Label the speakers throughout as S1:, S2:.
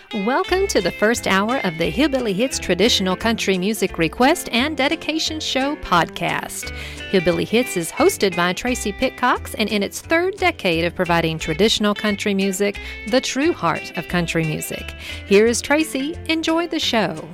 S1: Welcome to the first hour of the Hillbilly Hits Traditional Country Music Request and Dedication Show podcast. Hillbilly Hits is hosted by Tracy Pitcox, and in its third decade of providing traditional country music, the true heart of country music. Here is Tracy. Enjoy the show.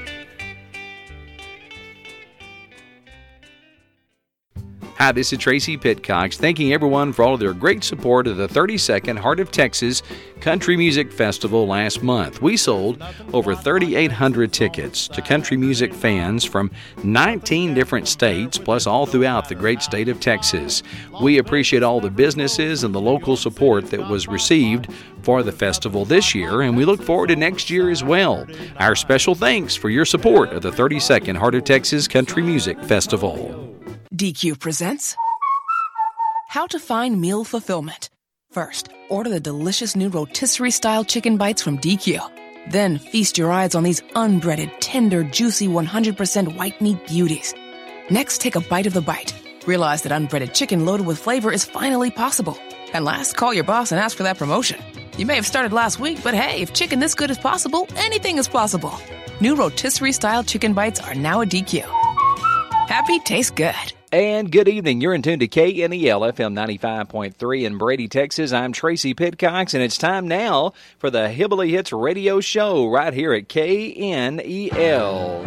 S2: Hi, this is Tracy Pitcox, thanking everyone for all of their great support of the 32nd Heart of Texas Country Music Festival last month. We sold over 3,800 tickets to country music fans from 19 different states, plus all throughout the great state of Texas. We appreciate all the businesses and the local support that was received for the festival this year, and we look forward to next year as well. Our special thanks for your support of the 32nd Heart of Texas Country Music Festival.
S3: DQ presents How to Find Meal Fulfillment. First, order the delicious new rotisserie-style chicken bites from DQ. Then, feast your eyes on these unbreaded, tender, juicy, 100% white meat beauties. Next, take a bite of the bite. Realize that unbreaded chicken loaded with flavor is finally possible. And last, call your boss and ask for that promotion. You may have started last week, but hey, if chicken this good is possible, anything is possible. New rotisserie-style chicken bites are now at DQ. Happy tastes good.
S2: And good evening. You're in tune to KNEL FM 95.3 in Brady, Texas. I'm Tracy Pitcox, and it's time now for the Hillbilly Hits radio show right here at KNEL.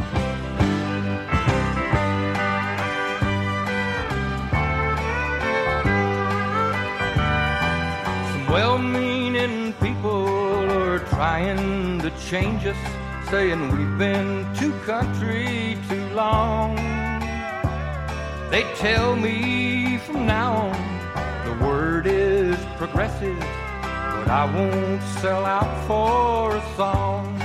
S4: Some well-meaning people are trying to change us, saying we've been too country too long. They tell me from now on the word is progressive, but I won't sell out for a song.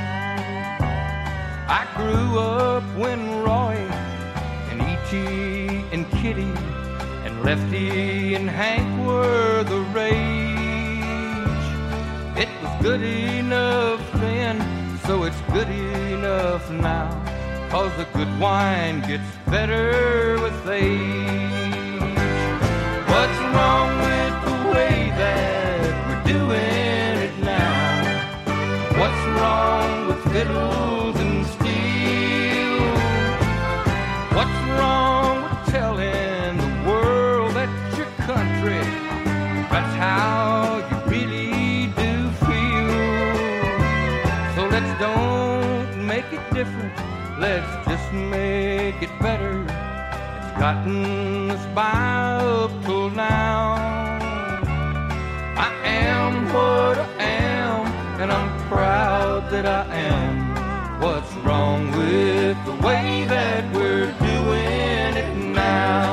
S4: I grew up when Roy and E.T. and Kitty and Lefty and Hank were the rage. It was good enough then, so it's good enough now. 'Cause the good wine gets better with age. What's wrong with the way that we're doing it now? What's wrong with fiddles and steel? What's wrong with telling the world that your country, that's how you really do feel? So let's don't make it different. Let's just make it better. It's gotten us by up till now. I am what I am, and I'm proud that I am. What's wrong with the way that we're doing it now?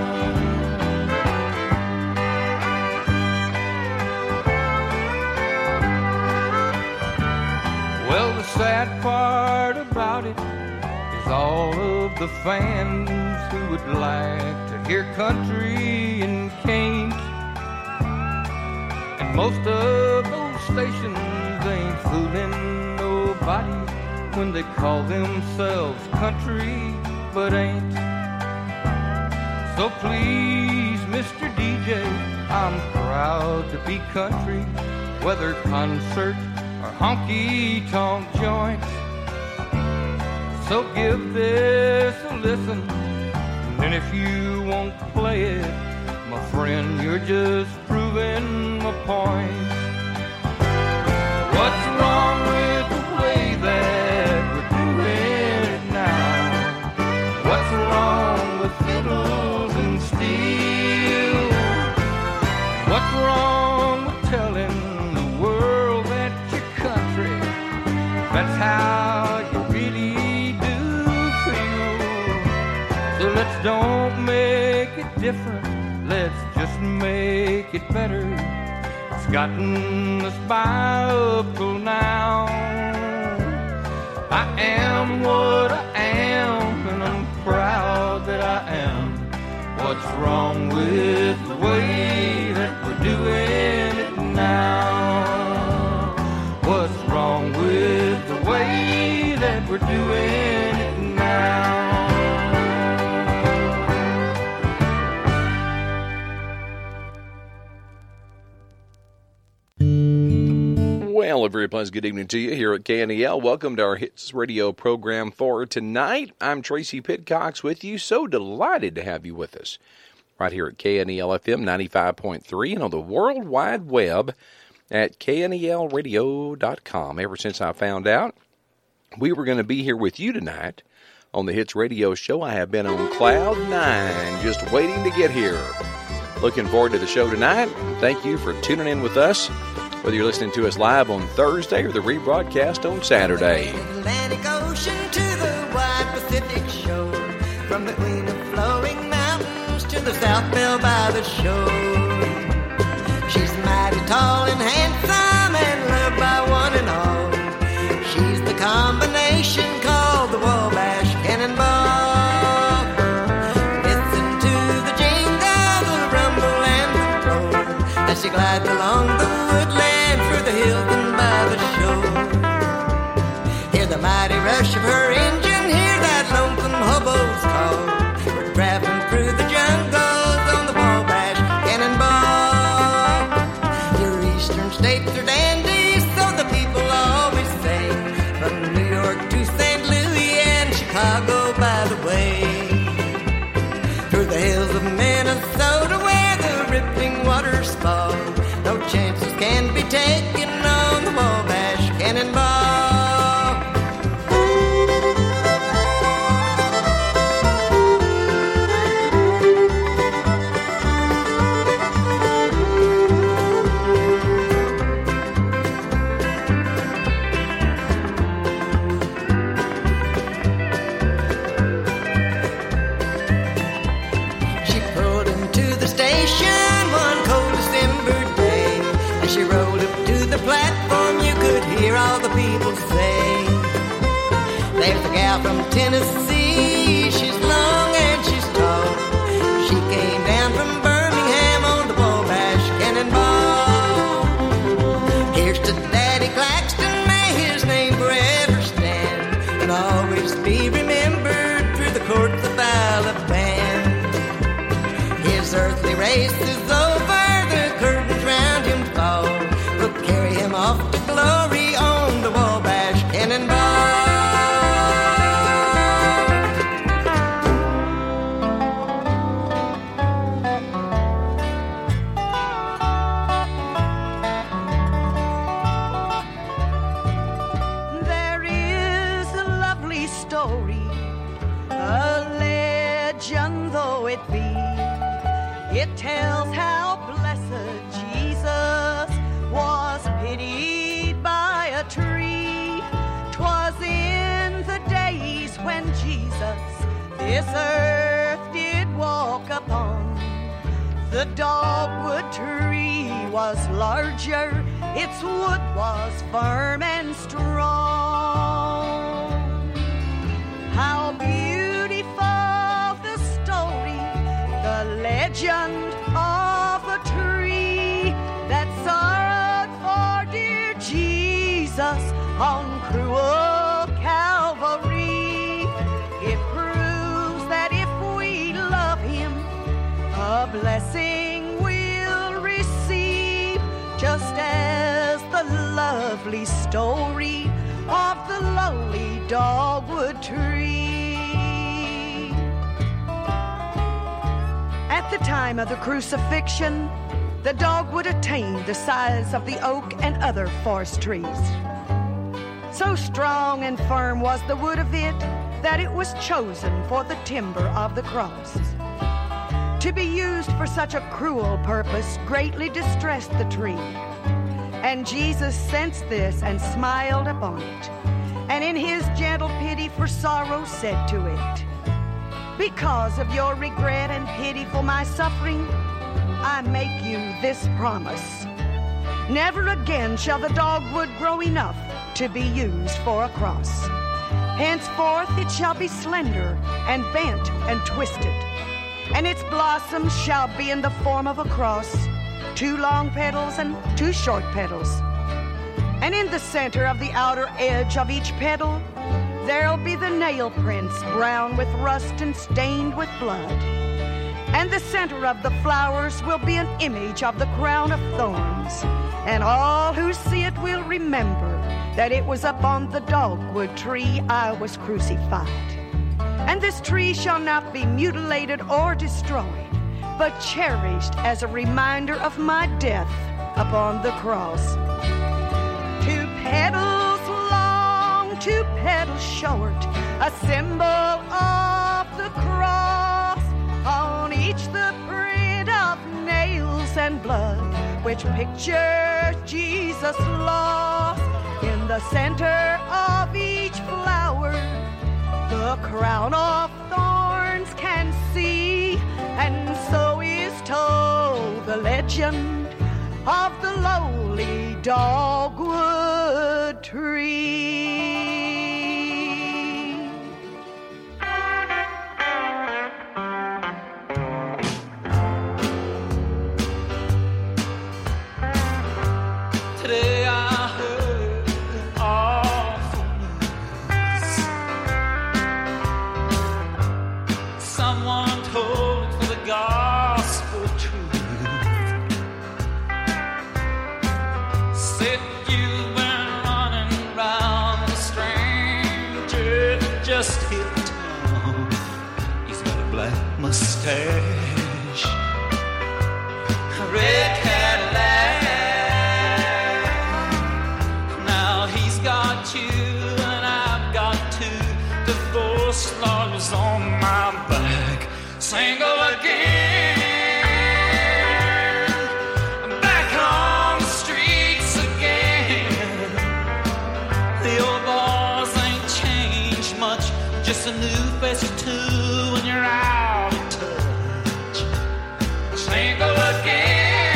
S4: Well, the sad part about it, all of the fans who would like to hear country and can't. And most of those stations ain't fooling nobody when they call themselves country but ain't. So please, Mr. DJ, I'm proud to be country, whether concert or honky-tonk joint. So give this a listen, and then if you won't play it, my friend, you're just proving my point. What's wrong with the way that we're doing it now? What's wrong with fiddles and steel? What's wrong with telling the world that your country, that's how you really let's don't make it different, let's just make it better. It's gotten us by up till now. I am what I am, and I'm proud that I am. What's wrong with the way that we're doing it now? What's wrong with the way that we're doing it now?
S2: Well, very pleasant good evening to you here at KNEL. Welcome to our Hits Radio program for tonight. I'm Tracy Pitcox with you. So delighted to have you with us right here at KNEL FM 95.3 and on the World Wide Web at knelradio.com. Ever since I found out we were going to be here with you tonight on the Hits Radio Show, I have been on cloud nine, just waiting to get here. Looking forward to the show tonight. Thank you for tuning in with us, whether you're listening to us live on Thursday or the rebroadcast on Saturday.
S5: Atlantic Ocean to the wide Pacific shore, from the Queen of Flowing Mountains to the South Belle by the shore. She's mighty tall and handsome and loved by one and all. She's the combination called the Wabash Cannonball. Listen to the jingle, the rumble and the roll, as she glides along the woodland through the hills and by the shore. Hear the mighty rush of her engine, hear that lonesome hobo's call. We're traveling through the jungles on the Wabash Cannonball. Your eastern states are dandies, so the people always say, from New York to St. Louis and Chicago by the way. Through the hills of Minnesota where the rippling waters fall, no chances can be taken on the Wabash Cannonball. She pulled into the station one cold December day. As she rolled up to the platform, you could hear all the people say, there's a gal from Tennessee, she's long and she's tall. She came down from Birmingham on the Wabash Cannonball. Here's to Daddy Claxton, may his name forever stand, and always be remembered through the courts of Alabama. His earthly race is over, the curtains round him fall. We'll carry him off to glory on the Wabash Cannonball.
S6: There is a lovely story, a legend though it be. It tells how blessed Jesus was pitied by a tree. 'Twas in the days when Jesus this earth did walk upon. The dogwood tree was larger, its wood was firm and strong. How beautiful the story, the legend of the tree that sorrowed for dear Jesus on cruel Calvary. It proves that if we love him, a blessing we'll receive, just as the lovely story of the lowly dogwood tree. At the time of the crucifixion, the dogwood attained the size of the oak and other forest trees. So strong and firm was the wood of it that it was chosen for the timber of the cross. To be used for such a cruel purpose greatly distressed the tree. And Jesus sensed this and smiled upon it, and in his gentle pity for sorrow said to it, because of your regret and pity for my suffering, I make you this promise. Never again shall the dogwood grow enough to be used for a cross. Henceforth it shall be slender and bent and twisted, and its blossoms shall be in the form of a cross, 2 long petals and 2 short petals. And in the center of the outer edge of each petal, there'll be the nail prints brown with rust and stained with blood. And the center of the flowers will be an image of the crown of thorns. And all who see it will remember that it was upon the dogwood tree I was crucified. And this tree shall not be mutilated or destroyed, but cherished as a reminder of my death upon the cross. 2 petals long, 2 petals short, a symbol of the cross. On each the print of nails and blood, which pictures Jesus lost. In the center of each flower, the crown of thorns can see, and so is told the legend of the lowly dogwood tree.
S7: Today I heard an awful news. Someone told for the gospel truth. Said you've been running around with a stranger that just hit town. He's got a black mustache, a red Cadillac. Got you and I've got 2 divorce lawyers on my back. Single again, I'm back on the streets again. The old boys ain't changed much, just a new face or 2 when you're out of touch. Single again.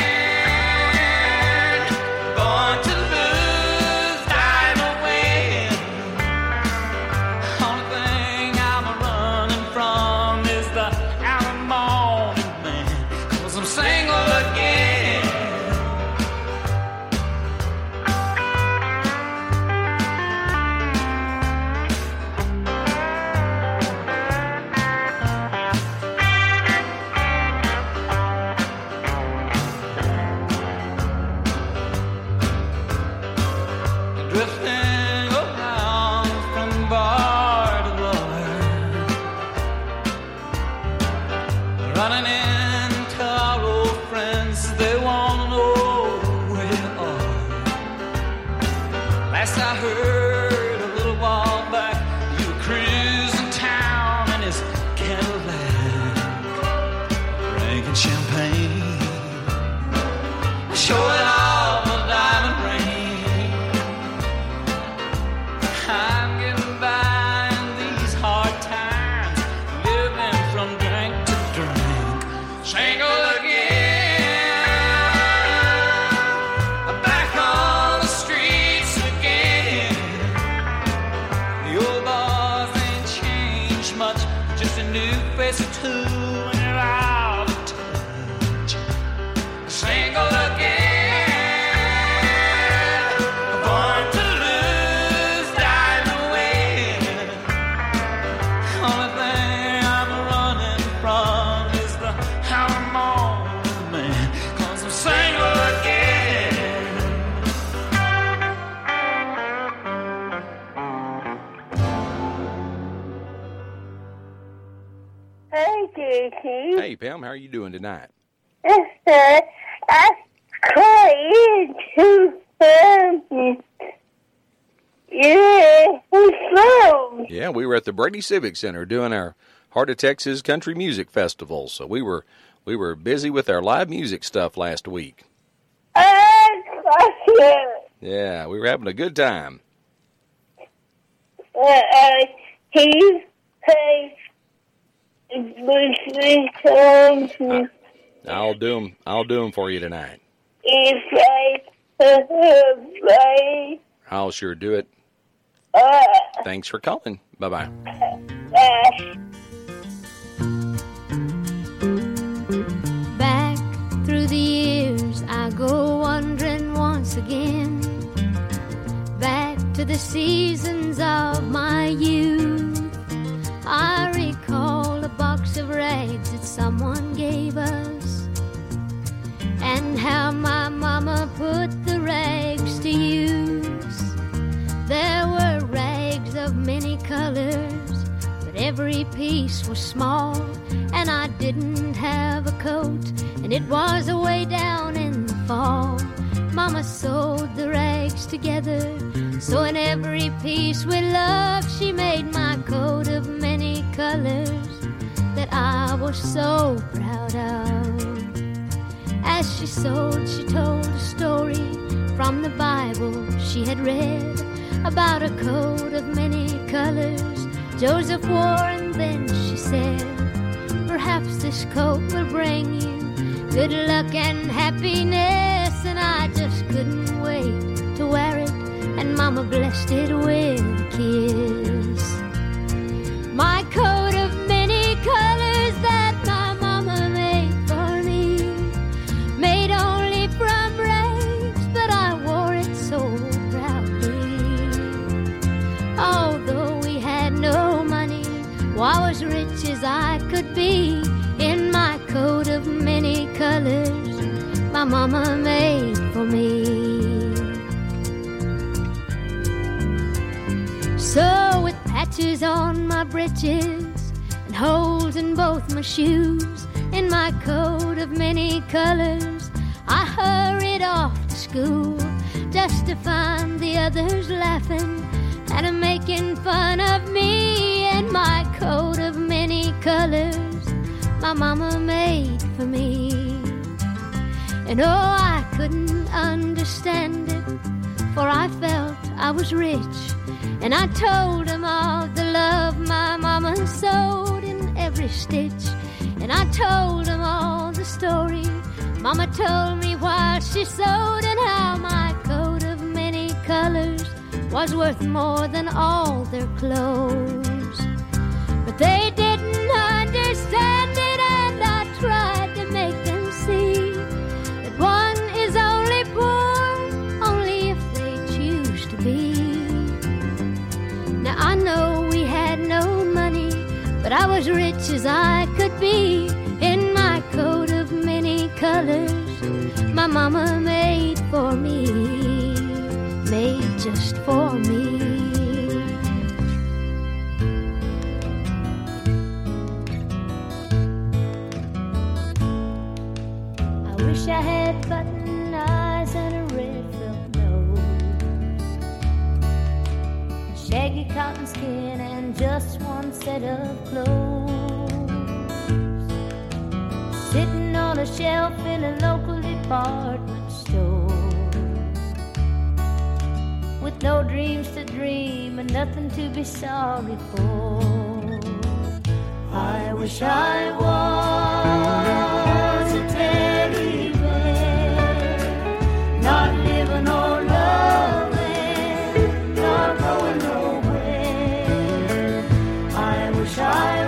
S7: Running into our old friends, they want to know where you are. Last I heard a little while back, you were cruising town in his Cadillac, drinking champagne, showing off a diamond ring. I'm getting by in these hard times, living from drink to drink. Single again, back on the streets again. The old boys ain't changed much, just a new face or 2 when you're out of touch. Single again, born to lose, dying to win. Only thing I'm running from is the how I'm on, man, 'cause I'm single again.
S8: Hey, J.T.
S2: Hey, Pam, how are you doing tonight?
S8: I called to
S2: Yeah, we were at the Brady Civic Center doing our Heart of Texas Country Music Festival, so we were busy with our live music stuff last week. Yeah, we were having a good time.
S8: He plays
S2: I'll do them for you tonight. I'll sure do it. Thanks for calling. Bye-bye.
S9: Back through the years I go wandering once again, back to the seasons of my youth. I recall a box box of rags that someone gave us, and how my mama put the rags to use. There were rags of many colors, but every piece was small, and I didn't have a coat, and it was away down in the fall. Mama sewed the rags together, so in every piece with love she made my coat of many colors that I was so proud of. As she sewed, she told a story from the Bible she had read about a coat of many colors Joseph wore, and then she said, perhaps this coat will bring you good luck and happiness. And I just couldn't wait to wear it, and Mama blessed it with a kiss. My coat of many colors that my mama made for me, made only from rags, but I wore it so proudly. Although we had no money, well, I was rich as I could be in my coat of many colors my mama made for me. So with patches on my breeches and holes in both my shoes, in my coat of many colors, I hurried off to school, just to find the others laughing and making fun of me in my coat of many colors my mama made for me. And oh, I couldn't understand it, for I felt I was rich, and I told them all the love my mama sewed in every stitch. And I told them all the story Mama told me while she sewed, and how my coat of many colors was worth more than all their clothes. But they didn't understand it, and I tried to make them see that one is only poor only if they choose to be. Now I know we had no money, but I was rich as I could be in my coat of many colors my mama made for me, made just for me. I wish I had button eyes and a red felt nose, shaggy cotton skin and just one set of clothes, sitting on a shelf in a local department store, with no dreams to dream and nothing to be sorry for. I wish I was a teddy bear, not living or loving, not going nowhere. I wish I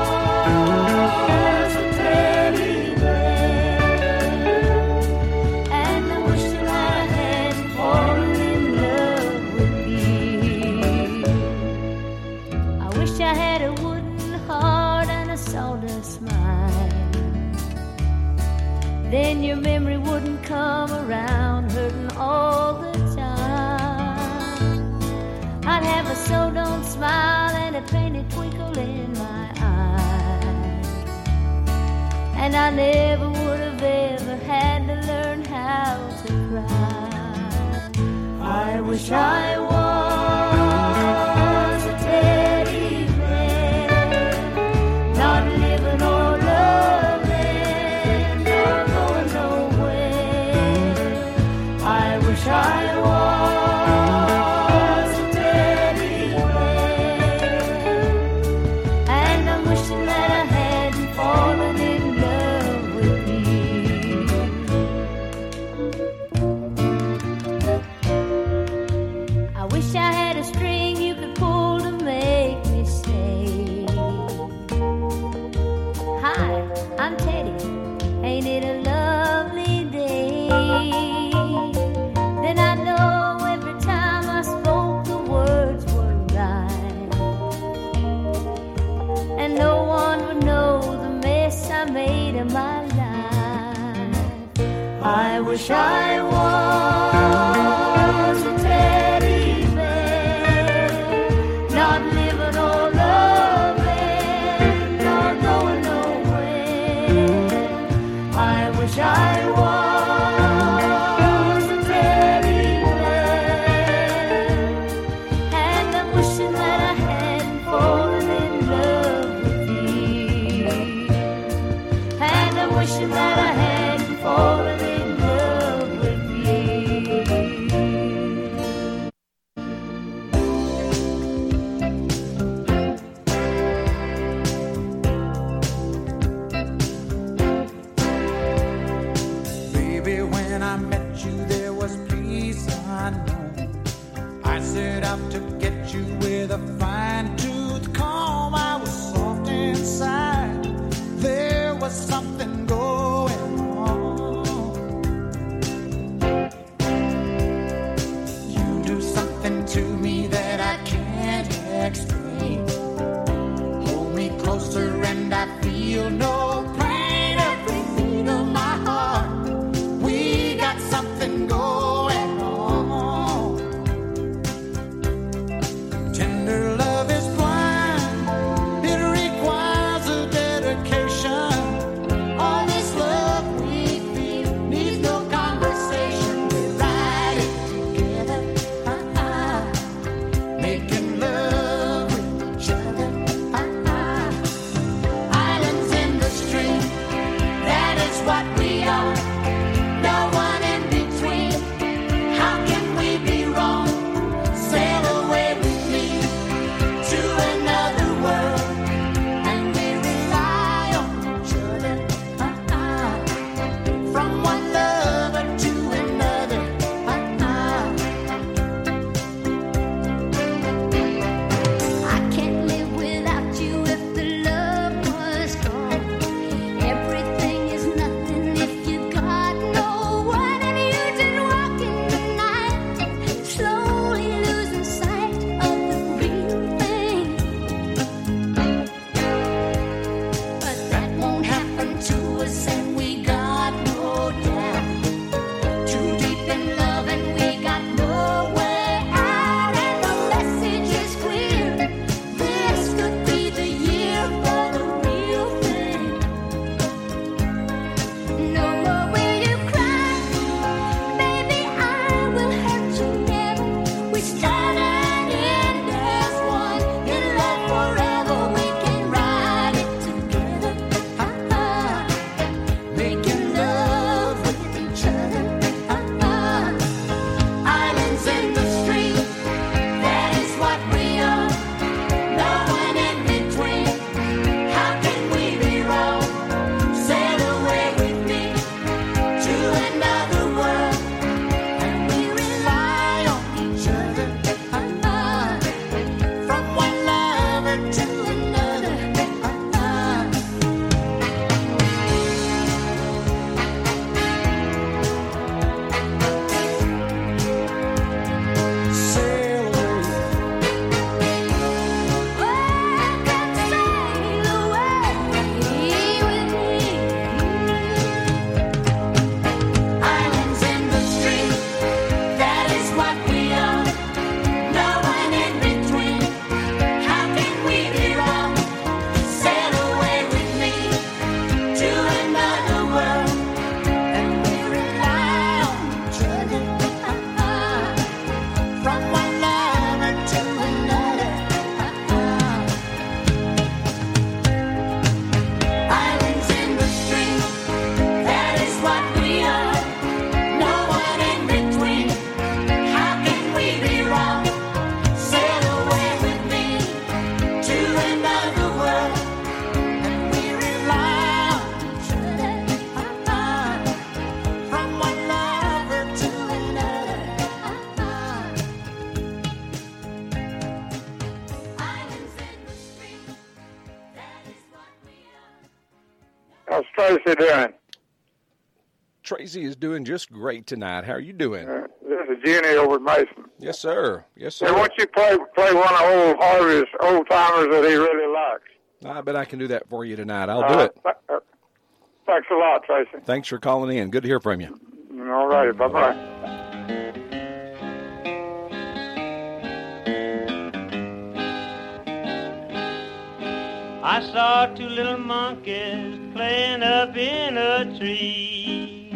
S9: was a teddy bear, and I wish that I had fallen in love with you. I wish I had a wooden heart and a sawdust mind, then your memory wouldn't come around hurting all the time. I'd have a so-don't smile and a painted twinkle in my eye, and I never would have ever had to learn how to cry. I wish I was a teddy bear, not living or loving, or going nowhere. I wish I was a teddy bear, and I'm wishing that I hadn't fallen in love with you. I wish I had a string you could pull to make me say, hi, I'm Teddy, ain't it a lovely day? Then I know every time I spoke the words were right, and no one would know
S10: wish I was a teddy bear, not living or loving, not going nowhere. I wish I was a teddy bear, and I'm wishing that I hadn't fallen in love with you, and I'm wishing that I hadn't fallen in love with you.
S11: Baby, when I met you, there was peace unknown. I set out to get you with a fine-tooth comb. I was soft inside. There was something going on. You do something to me that I can't explain. Hold me closer and I feel no pain. Every beat of my heart, we got something going on. Tender love is blind, it requires a dedication. All this love we feel needs no conversation. We ride it together, making love with each other. Islands in the stream, that is what we are. No one in between. How can we be wrong? Sail away with me to another world, and we rely on each other. From one lover to another.
S10: I can't live without you if the love was gone. Everything is nothing if you got no one, and you just walking the night, slowly losing sight of the real thing. But that won't happen to us, and we got no doubt. Too deep in love, and we got no way out, and the message is clear. This could be the year for the real thing. No more will you cry, baby, I will hurt you never. We started in as one, in love forever. We can ride it together,
S11: Making love with each other.
S10: Islands in the stream, that is what we are. No one in between. How can we be wrong? Sail away with me to another world, and we rely on each other.
S11: From one lover to
S10: Another.
S11: sail away.
S10: Islands in the stream, that is what we are. No one in between. How can we be wrong? Sail away with me to another world, and we rely on each other.
S11: From one lover to another.
S10: Islands in the stream, that is what we are. No one in between. How can we be wrong? Sail away with me to another world, and we rely on each other.
S11: From one lover to
S10: Another. Islands in the stream, that is what we are.
S12: How's Tracy doing?
S2: Tracy is doing just great tonight. How are you doing?
S12: This is Jenny over at Mason.
S2: Yes, sir. Yes,
S12: Hey,
S2: sir.
S12: why don't you play one of old Harvey's old timers that he really likes?
S2: I bet I can do that for you tonight. I'll do it.
S12: Thanks a lot, Tracy.
S2: Thanks for calling in. Good to hear from you.
S12: All All righty. Bye-bye.
S13: I saw two little monkeys playing up in a tree.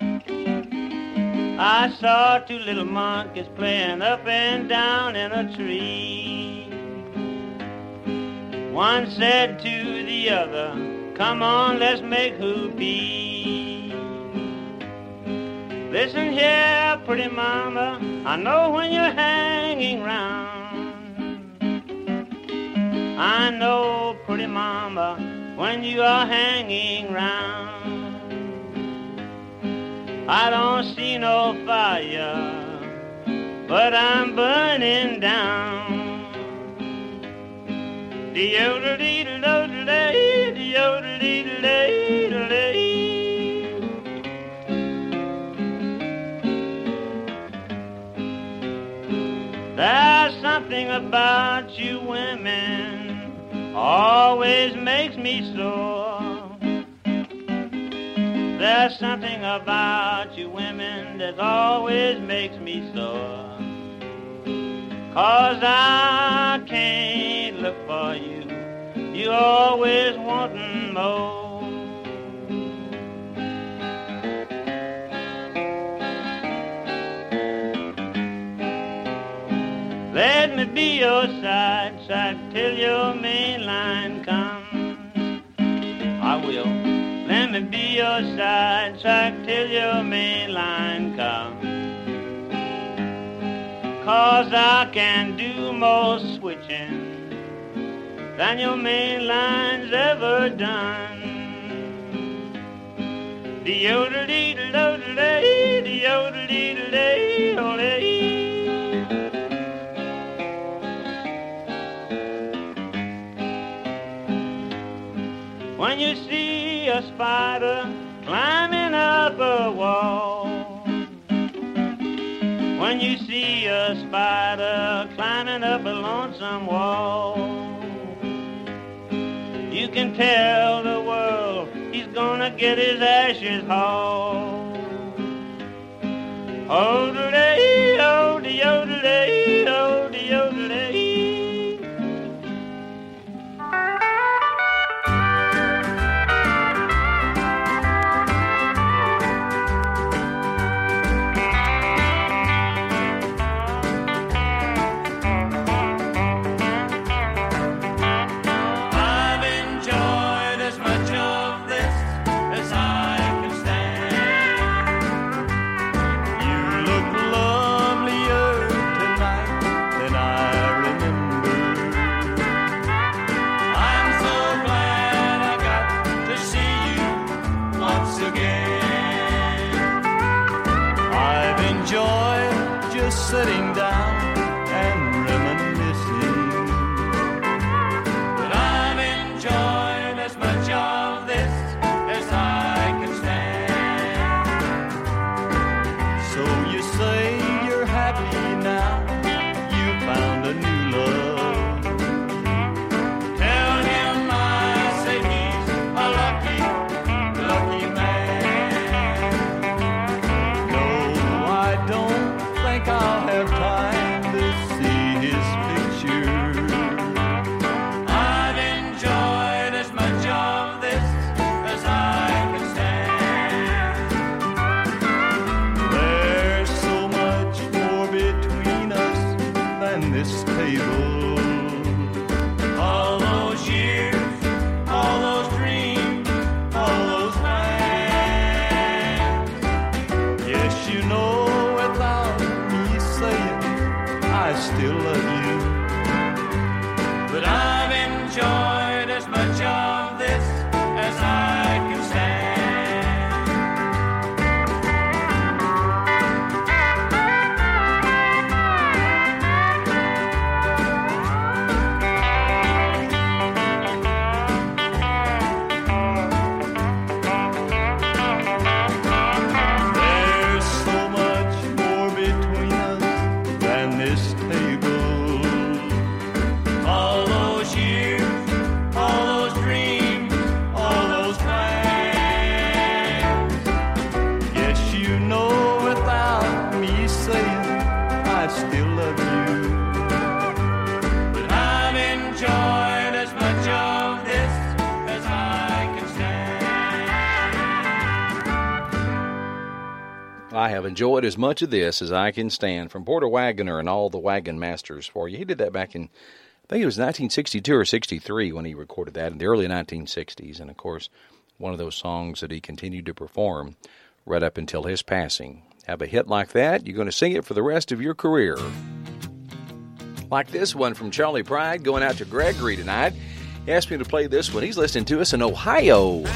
S13: I saw two little monkeys playing up and down in a tree. One said to the other, come on, let's make whoopee. Listen here, pretty mama, I know when you're hanging round. I know, pretty mama, when you are hanging round. I don't see no fire, but I'm burning down. De-yodelay, de-yodelay. There's something about you women always makes me sore. There's something about you women that always makes me sore. 'Cause I can't look for you, you always wanting more. Let me be your side till your main line comes. I will. Let me be your side till your main line comes. 'Cause I can do more switching than your main line's ever done. De-yodelay, de-yodelay. When you see a spider climbing up a wall, when you see a spider climbing up a lonesome wall, you can tell the world he's gonna get his ashes hauled. Oh, de-yodelay, oh, de-yodelay, oh, de-yodelay.
S2: I have enjoyed as much of this as I can stand from Porter Wagoner and all the Wagon Masters for you. He did that back in, I think it was 1962 or 63 when he recorded that in the early 1960s. And, of course, one of those songs that he continued to perform right up until his passing. Have a hit like that, you're going to sing it for the rest of your career. Like this one from Charlie Pride going out to Gregory tonight. He asked me to play this one. He's listening to us in Ohio.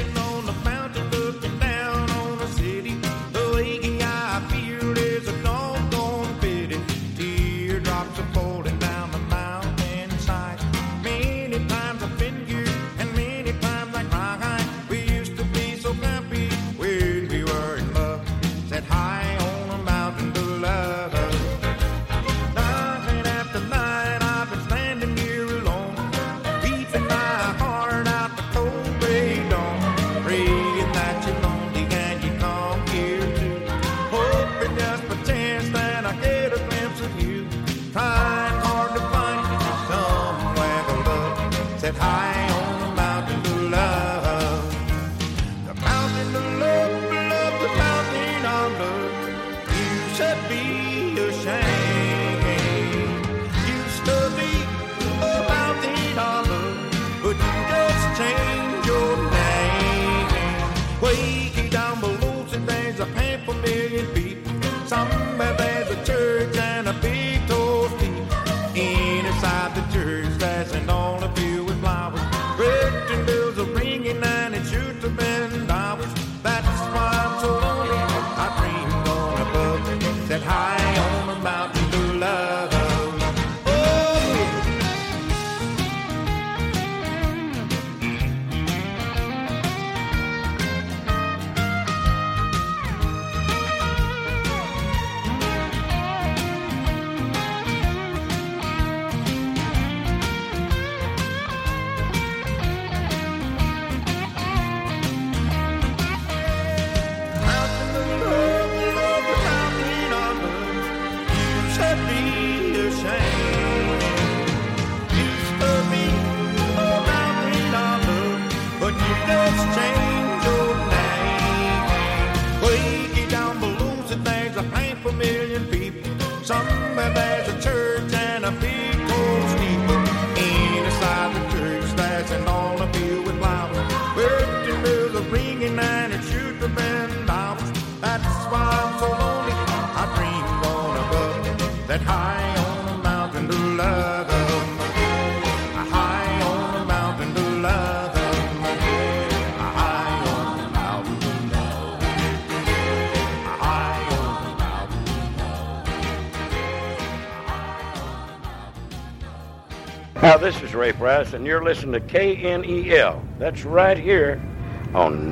S14: Now, this is Ray Price, and you're listening to KNEL. That's right here on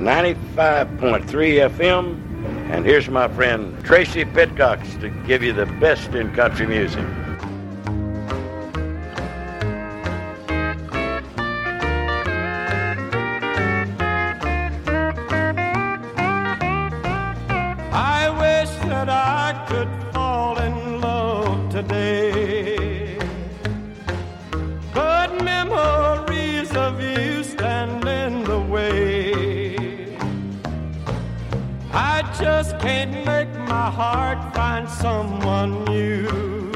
S14: 95.3 FM. And here's my friend Tracy Pitcox to give you the best in country music.
S15: I wish that I could fall in love today, but memories of you stand in the way. I just can't make my heart find someone new.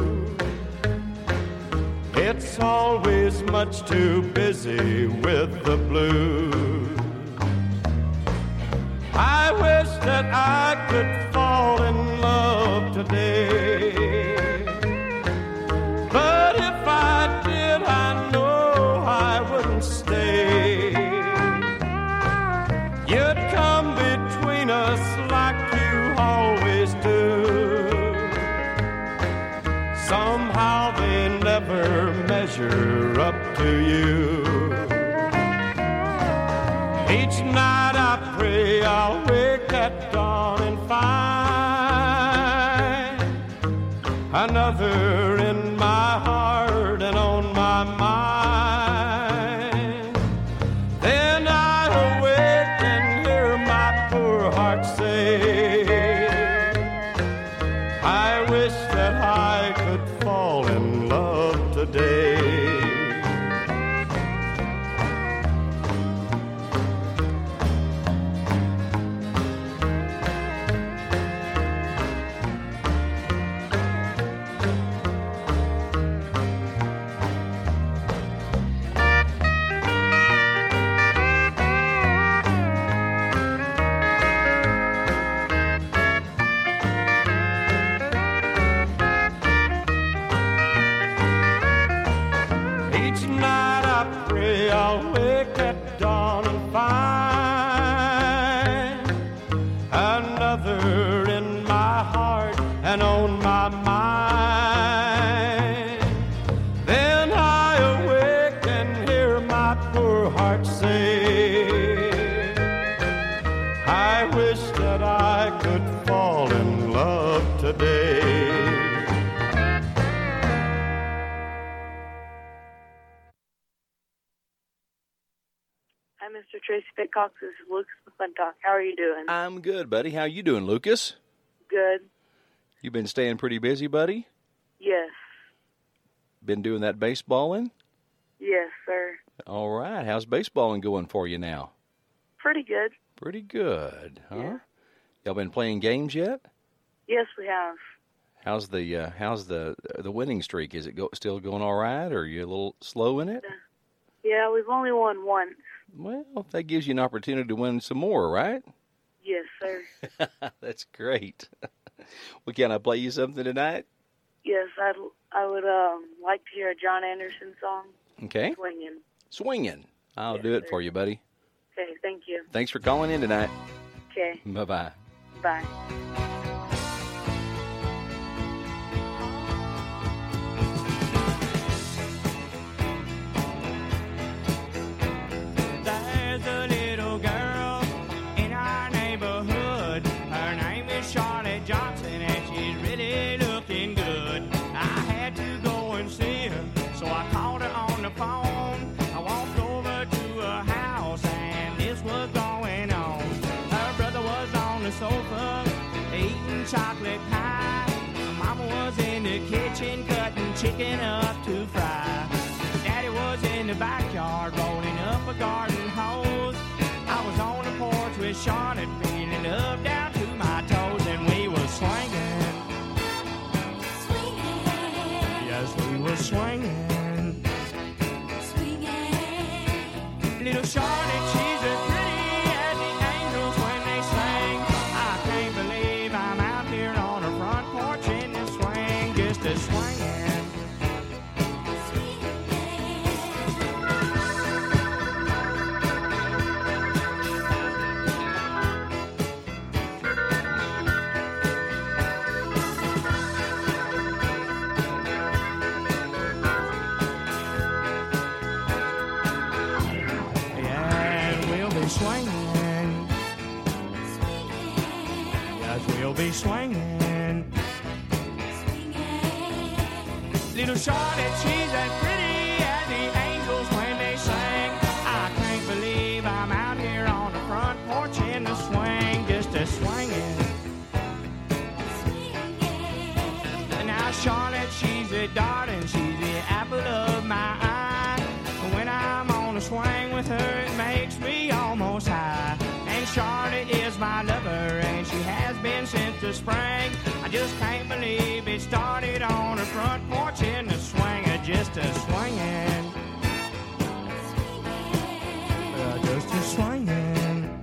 S15: It's always much too busy with the blues. I wish that I could fall in love today, but if I did, I know I wouldn't stay. You'd come between us like you always do. Somehow they never measure up to you. Each night I pray I'll wake at dawn and find another in my heart and on my mind. Then I awake and hear my poor heart say, I wish that I could fall in love today. heart say, I wish that I could fall in love today.
S16: Hi, Mr. Tracy Pitcox. This is Lucas McClintock. How are you doing?
S2: I'm good, buddy. How you doing, Lucas?
S16: Good.
S2: You been staying pretty busy, buddy?
S16: Yes.
S2: Been doing that baseballing?
S16: Yes, sir.
S2: All right. How's baseballing going for you now?
S16: Pretty good.
S2: Pretty good, huh?
S16: Yeah.
S2: Y'all been playing games yet?
S16: Yes, we have.
S2: How's the winning streak? Is it still going all right, or are you a little slow in it?
S16: Yeah, we've only won once.
S2: Well, that gives you an opportunity to win some more, right?
S16: Yes, sir.
S2: That's great. Well, can I play you something tonight?
S16: Yes, I would like to hear a John Anderson song.
S2: Okay.
S16: Swingin'.
S2: I'll
S16: Yes,
S2: do it
S16: sir.
S2: for you, buddy.
S16: Okay, thank you.
S2: Thanks for calling in tonight.
S16: Okay,
S2: Bye-bye.
S16: bye.
S13: There's a little girl in our neighborhood. Her name is Charlotte Johnson, and she's really looking good. I had to go and see her, so I called her on the phone. I walked over to her house, and this was going on. Her brother was on the sofa eating chocolate pie. Mama was in the kitchen cutting chicken up to fry. Daddy was in the backyard rolling up a garden hose. I was on the porch with Charlotte feeling love down to my toes, and we were swinging. Yes, we were swinging. Little Charlotte, she's as pretty as the angels when they sing. I can't believe I'm out here on her front porch in the swing, just a swinging. Swinging. Yes, we'll be swinging. Little Charlotte, she's as pretty as the angels when they sing. I can't believe I'm out here on the front porch in the swing, just a swinging. Now Charlotte, she's a darling, she's the apple of my eye. When I'm on the swing with her, it makes me almost high. And Charlotte is my lover, and she has been since the spring. I just can't believe it started on her front porch in the swing, just a swinging. Just a swinging.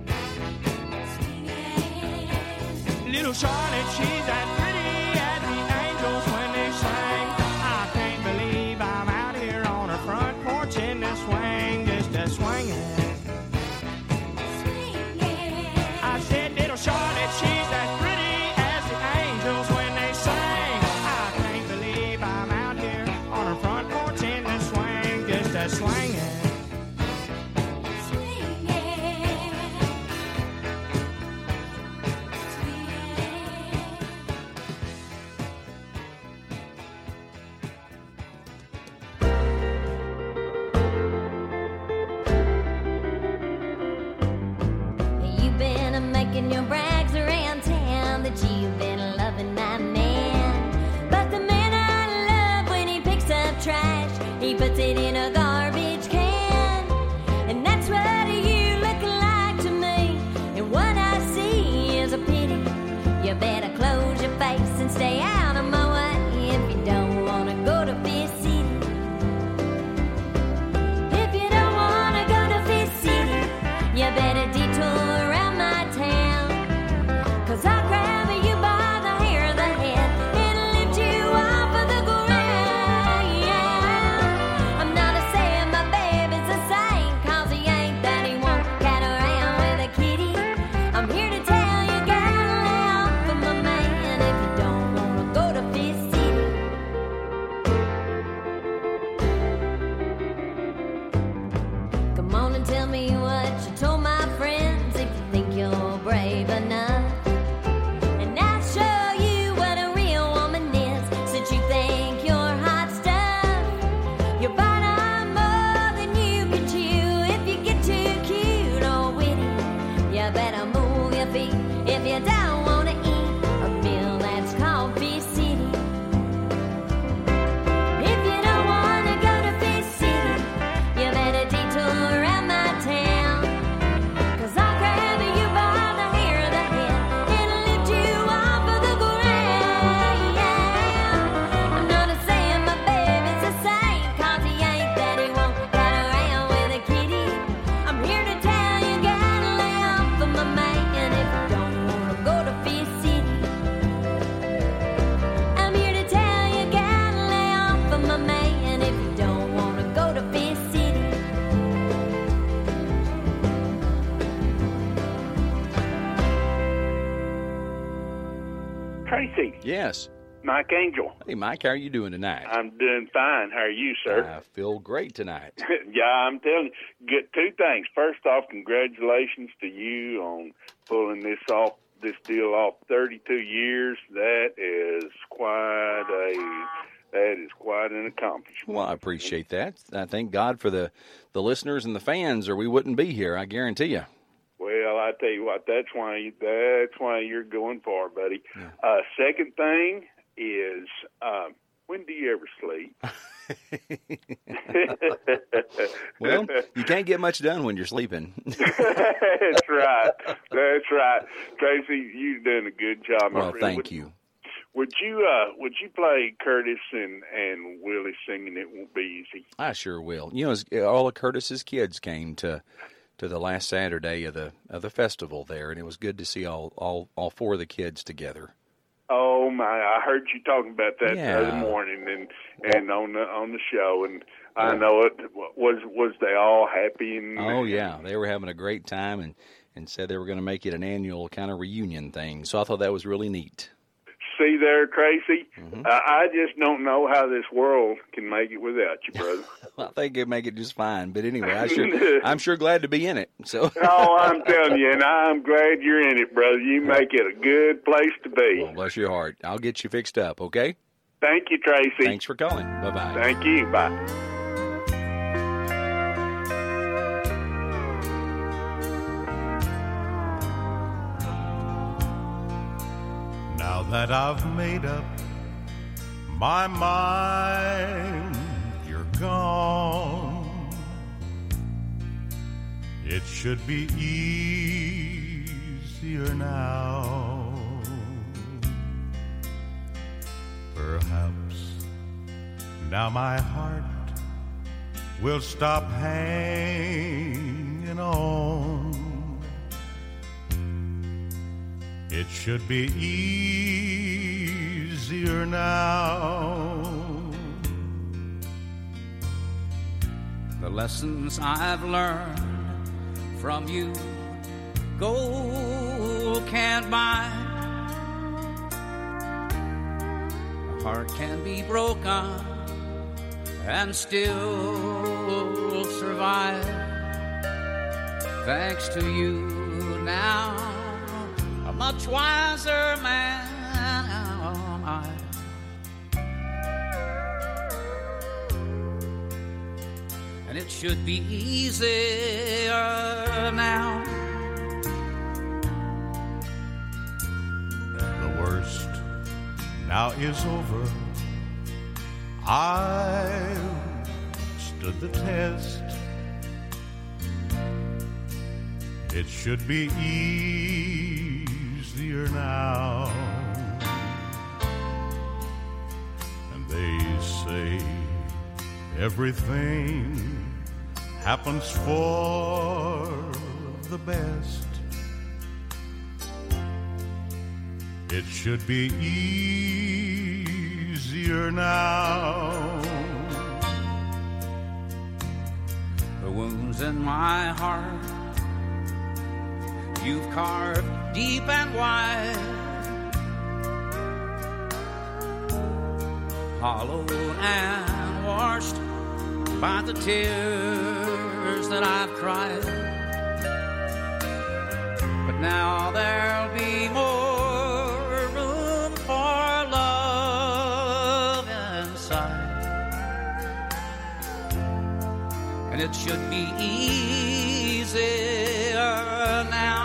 S13: Little Charlotte, she's as pretty as the angels when they sing. I can't believe I'm out here on her front porch in the swing, just a swinging. I said, little Charlotte, she's as pretty as the angels when they sing. I can't believe I'm out here on her front porch in the swing, just a swinging.
S17: You've been making your brags around town that you've been loving my man. But the man I love, when he picks up trash, he puts it in a garbage can. And that's what you look like to me. And what I see is a pity. You better close your face and stay out of my way if you don't want to go to Fifth City. If you don't want to go to Fifth City, you better detour around my town. 'Cause I'll grab you by the hair of the head and lift you off of the ground. I'm not
S18: Tracy.
S2: Yes.
S18: Mike Angel.
S2: Hey, Mike, how are you doing tonight?
S18: I'm doing fine. How are you, sir?
S2: I feel great tonight.
S18: Yeah, I'm telling you. Good, two things. First off, congratulations to you on pulling this deal off 32 years. That is quite an accomplishment.
S2: Well, I appreciate that. I thank God for the listeners and the fans, or we wouldn't be here, I guarantee you.
S18: Well, I tell you what, that's why you're going far, buddy. Yeah. Second thing is, when do you ever sleep?
S2: Well, you can't get much done when you're sleeping.
S18: That's right. Tracy, you're doing a good job.
S2: Well, thank you.
S18: Would you play Curtis and Willie singing "It Won't Be Easy"?
S2: I sure will. You know, all of Curtis's kids came to the last Saturday of the festival there, and it was good to see all four of the kids together.
S18: Oh my! I heard you talking about that the other morning and on the show, and I know it was they all happy and
S2: oh yeah, they were having a great time and said they were going to make it an annual kind of reunion thing. So I thought that was really neat.
S18: See there, Tracy? Mm-hmm. I just don't know how this world can make it without you, brother.
S2: Well, I think it'd make it just fine. But anyway, I'm sure glad to be in it. So.
S18: Oh, I'm telling you, and I'm glad you're in it, brother. You make it a good place to be.
S2: Well, bless your heart. I'll get you fixed up, okay?
S18: Thank you, Tracy.
S2: Thanks for calling. Bye-bye.
S18: Thank you. Bye.
S15: Now that I've made up my mind, you're gone. It should be easier now. Perhaps now my heart will stop hanging on. It should be easier now.
S19: The lessons I've learned from you, gold can't buy. A heart can be broken and still survive. Thanks to you now, a much wiser man am I. And it should be easier now.
S15: The worst now is over. I've stood the test. It should be easier now. And they say everything happens for the best. It should be easier now.
S19: The wounds in my heart you've carved deep and wide, hollowed and washed by the tears that I've cried. But now there'll be more room for love inside, and it should be easier now.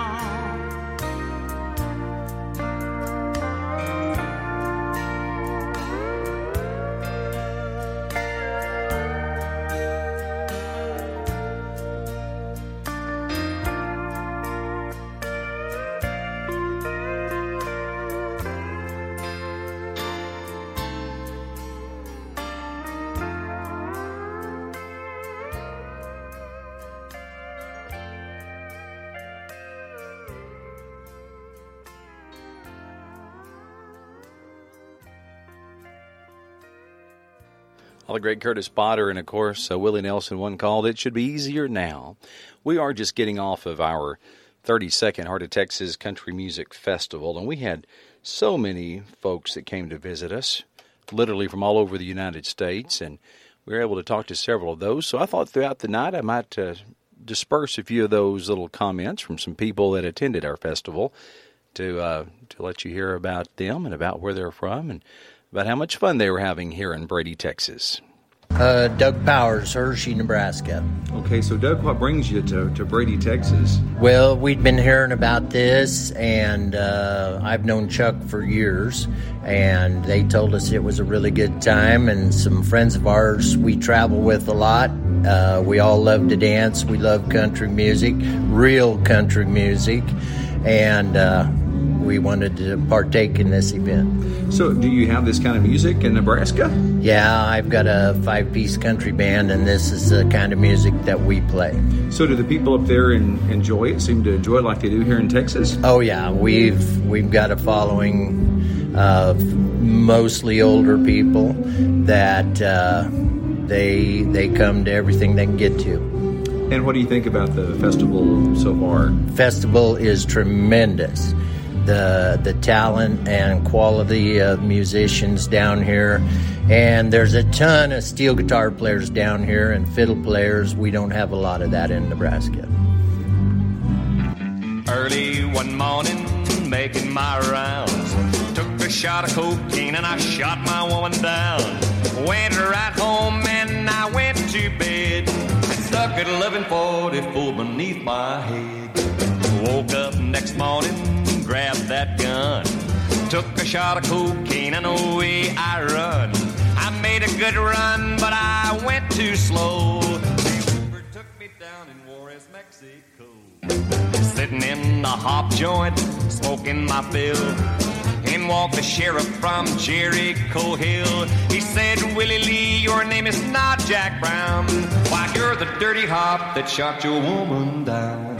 S2: All the great Curtis Potter and, of course, Willie Nelson, one called It Should Be Easier Now. We are just getting off of our 32nd Heart of Texas Country Music Festival, and we had so many folks that came to visit us, literally from all over the United States, and we were able to talk to several of those. So I thought throughout the night I might disperse a few of those little comments from some people that attended our festival to let you hear about them and about where they're from and about how much fun they were having here in Brady, Texas.
S20: Doug Powers, Hershey, Nebraska.
S2: Okay, so Doug, what brings you to Brady, Texas?
S20: Well, we'd been hearing about this, and I've known Chuck for years, and they told us it was a really good time, and some friends of ours we travel with a lot. We all love to dance. We love country music, real country music, and we wanted to partake in this event.
S2: So do you have this kind of music in Nebraska?
S20: Yeah, I've got a 5-piece country band, and this is the kind of music that we play.
S2: So do the people up there enjoy it, seem to enjoy it like they do here in Texas?
S20: Oh, yeah. We've got a following of mostly older people that they come to everything they can get to.
S2: And what do you think about the festival so far?
S20: Festival is tremendous. The talent and quality of musicians down here, and there's a ton of steel guitar players down here and fiddle players. We don't have a lot of that in Nebraska.
S7: Early one morning, making my rounds, took a shot of cocaine and I shot my woman down. Went right home and I went to bed. I stuck at 1144 beneath my head. Woke up next morning, grabbed that gun, took a shot of cocaine and away I run. I made a good run, but I went too slow. The Uber took me down in Juarez, Mexico. Sitting in the hop joint, smoking my fill, in walked the sheriff from Jericho Hill. He said, Willie Lee, your name is not Jack Brown. Why, you're the dirty hop that shot your woman down.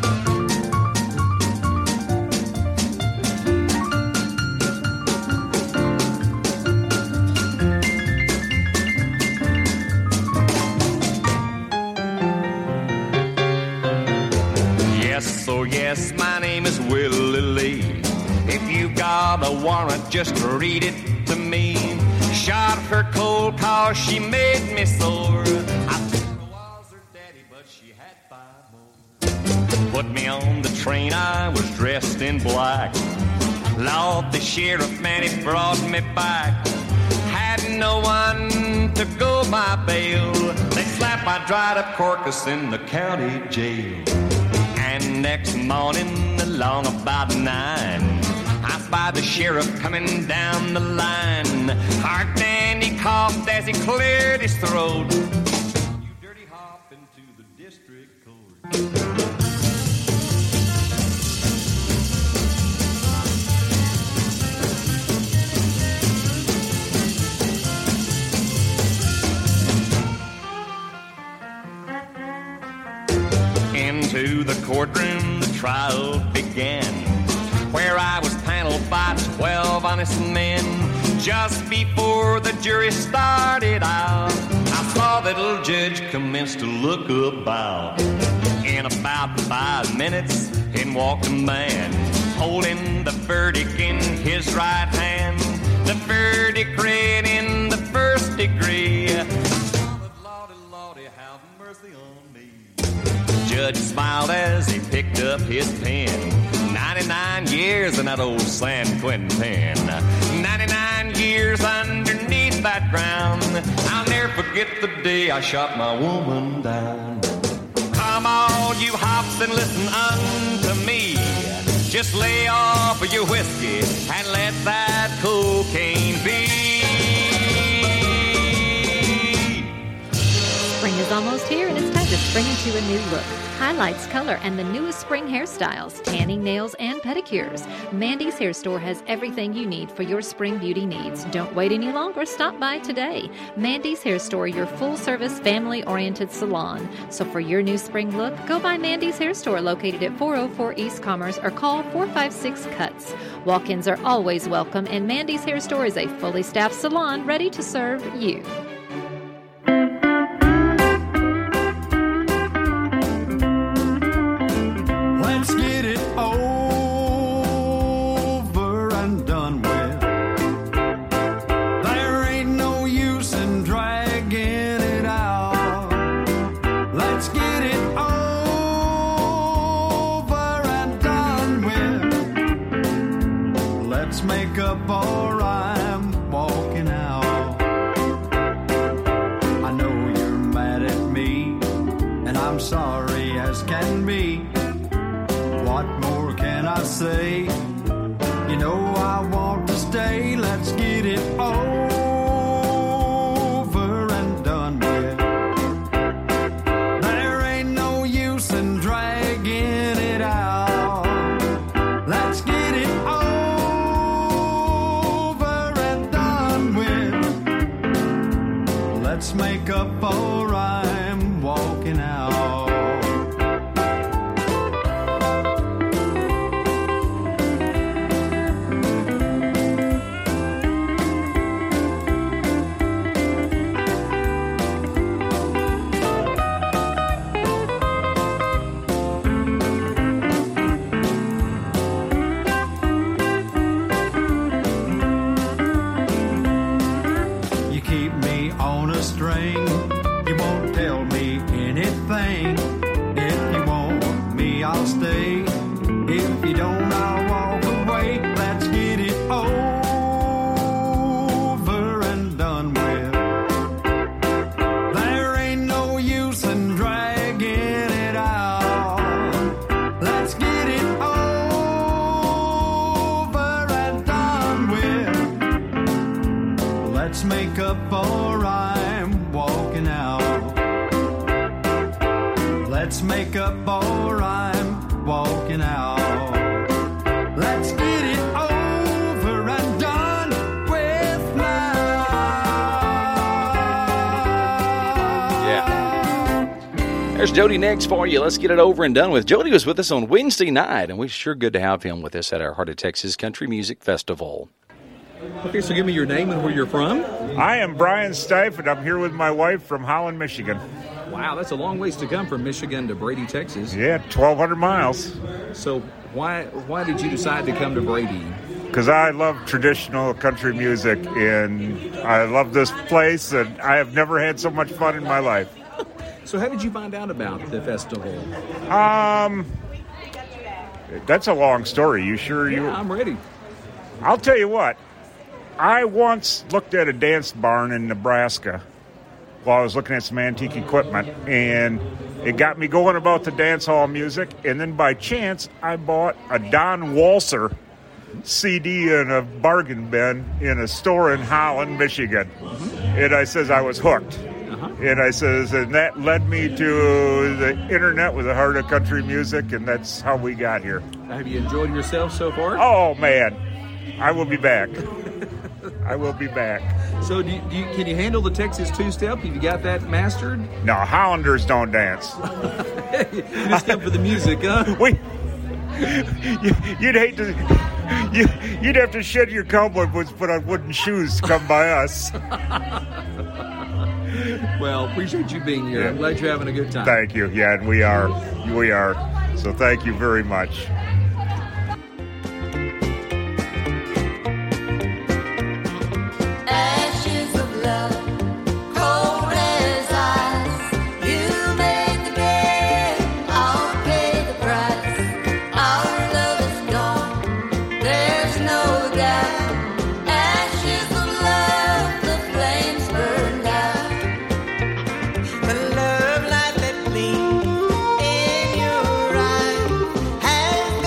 S7: So yes, my name is Willie Lee. If you got a warrant, just read it to me. Shot her cold cause she made me sore. I thought I was her daddy, but she had 5 more. Put me on the train, I was dressed in black. Lord, the sheriff man, he brought me back. Had no one to go my bail. They slapped my dried up carcass in the county jail. And next morning, along about 9, I spied the sheriff coming down the line. Harked and he coughed as he cleared his throat. You dirty hop into the district court. Into the courtroom the trial began, where I was paneled by 12 honest men. Just before the jury started out, I saw that little judge commence to look about. In about 5 minutes, in walked a man, holding the verdict in his right hand. The verdict read in the first degree. Lordy, have mercy on me. Judge smiled as he picked up his pen. 99 years in that old San Quentin pen. 99 years underneath that ground. I'll never forget the day I shot my woman down. Come on, you hops, and listen unto me. Just lay off of your whiskey and let that cocaine be.
S1: Spring is almost here, and it's time to spring into a new look. Highlights, color, and the newest spring hairstyles, tanning, nails, and pedicures. Mandy's Hair Store has everything you need for your spring beauty needs. Don't wait any longer. Stop by today. Mandy's Hair Store, your full-service, family-oriented salon. So for your new spring look, go by Mandy's Hair Store, located at 404 East Commerce, or call 456-CUTS. Walk-ins are always welcome, and Mandy's Hair Store is a fully staffed salon ready to serve you.
S15: Let's get it over and done.
S21: make up or I'm walking out. I know you're mad at me, and I'm sorry as can be. What more can I say? You know I want to stay. Let's get it over and done with. There ain't no use in dragging it out. Let's get it over and done with. Let's make up or I'm walking out. You keep me on a string. You won't tell me anything. If you want me, I'll stay. If you don't, I'll walk away. Let's get it over and done with. There ain't no use in dragging it out. Let's get it over and done with. Let's make up or I'm walking out. Let's make up or I'm walking out. Let's get it over and done with now.
S2: Yeah. There's Jody next for you. Let's get it over and done with. Jody was with us on Wednesday night, and we're sure good to have him with us at our Heart of Texas Country Music Festival.
S22: Okay, so give me your name and where you're from.
S23: I am Brian Stife, and I'm here with my wife from Holland, Michigan.
S22: Wow, that's a long ways to come from Michigan to Brady, Texas.
S23: Yeah, 1,200 miles.
S22: So why did you decide to come to Brady?
S23: Because I love traditional country music, and I love this place, and I have never had so much fun in my life.
S22: So how did you find out about the festival?
S23: That's a long story. You sure you...
S22: Yeah, I'm ready.
S23: I'll tell you what. I once looked at a dance barn in Nebraska while I was looking at some antique equipment, and it got me going about the dance hall music, and then by chance, I bought a Don Walser CD in a bargain bin in a store in Holland, Michigan. And I says I was hooked. And I says, and that led me to the internet with the Heart of Country Music, and that's how we got here.
S22: Have you enjoyed yourself so far?
S23: Oh, man. I will be back. I will be back.
S22: So can you handle the Texas two-step? Have you got that mastered?
S23: No, Hollanders don't dance.
S22: You just come for the music, huh?
S23: You'd hate to... You'd have to shed your cowboy boots, put on wooden shoes to come by us.
S22: Well, appreciate you being here. Yeah. I'm glad you're having a good time.
S23: Thank you. Yeah, and we are. So thank you very much.
S10: Ashes of love, cold as ice. You made the bed, I'll pay the price. Our love is gone, there's no doubt. Ashes of love, the flames burned out.
S5: The love light that gleams in your eyes has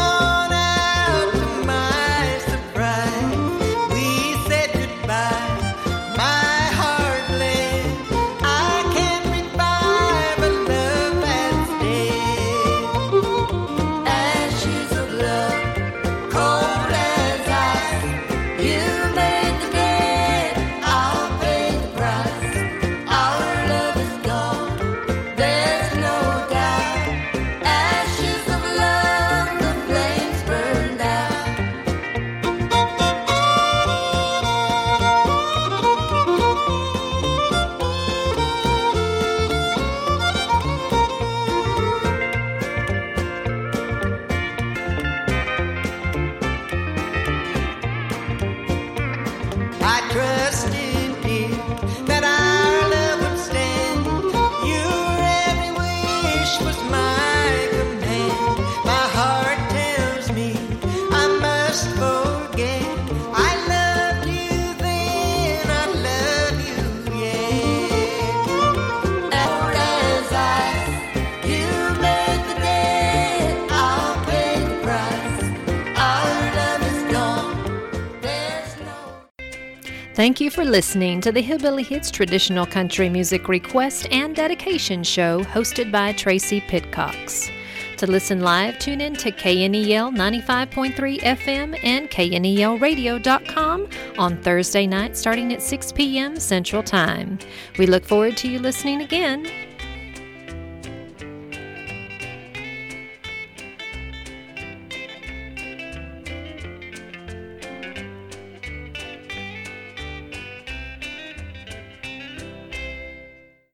S1: Thank you for listening to the Hillbilly Hits Traditional Country Music Request and Dedication Show hosted by Tracy Pitcox. To listen live, tune in to KNEL 95.3 FM and KNELradio.com on Thursday night starting at 6 p.m. Central Time. We look forward to you listening again.